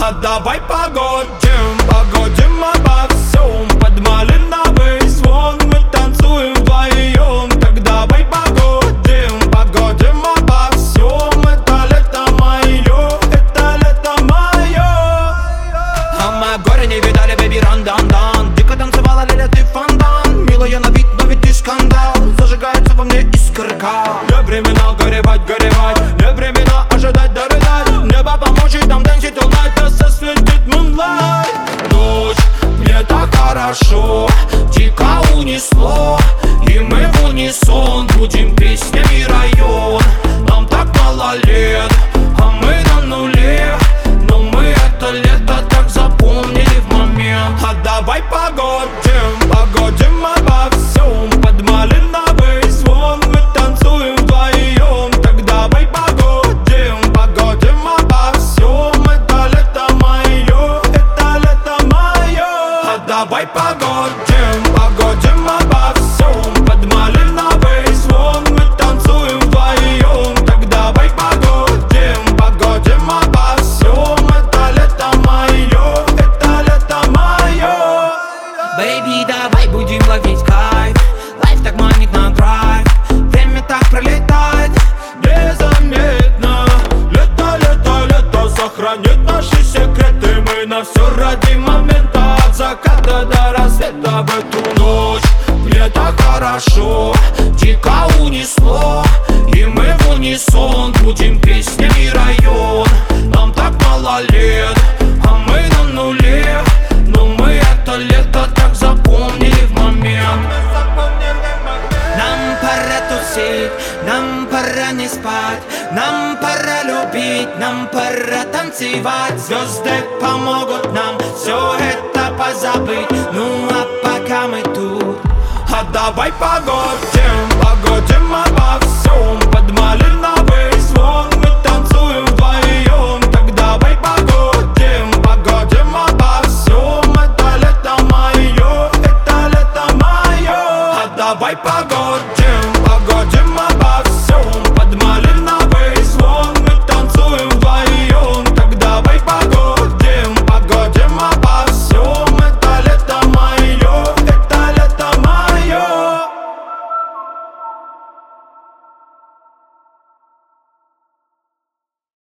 А давай погодим, погодим обо всем. Под малиновый звон мы танцуем вдвоем. Так давай погодим, погодим обо всем. Это лето мое, это лето мое. А мы горе не видали, бэби, ран-дан-дан. Дико танцевала Лиля, ты фонтан. Милая на вид, но ведь ты скандал. Зажигается во мне искорка. Не времена горевать, горевать. Не времена ожидать, дорыдать. Небо поможет нам танцить all night. Нас осветит moonlight. Ночь, мне так хорошо. Дико унесло. И мы в унисон будем песнями район. Нам так мало лет, а мы на нуле. Но мы это лето так запомнили в момент. А давай погодим, погодим обо всем. Под малиновый звон мы танцуем вдвоем. Так давай погодим, погодим обо всем. Это лето мое, это лето мое. А давай погодим, погодим обо всем. Под малиновый звон мы танцуем вдвоем. Так давай погодим, погодим обо всем. Это лето мое, это лето мое. Бэйби, давай будем ловить кайф. Лайф так манит на драйв. Время так пролетает Незаметно. Лето, лето, лето сохранит наши секреты. Мы на все ради момента. От заката до рассвета в эту ночь. Мне так хорошо, дико унесло. И мы в унисон будем песнями район. Нам так мало лет, а мы на нуле. Но мы это лето так запомнили в момент. Нам пора тусить, нам пора не спать. Нам пора любить, нам пора танцевать. Звезды помогут нам все это позабыть. Ну а пока мы тут, а давай погодим, погодим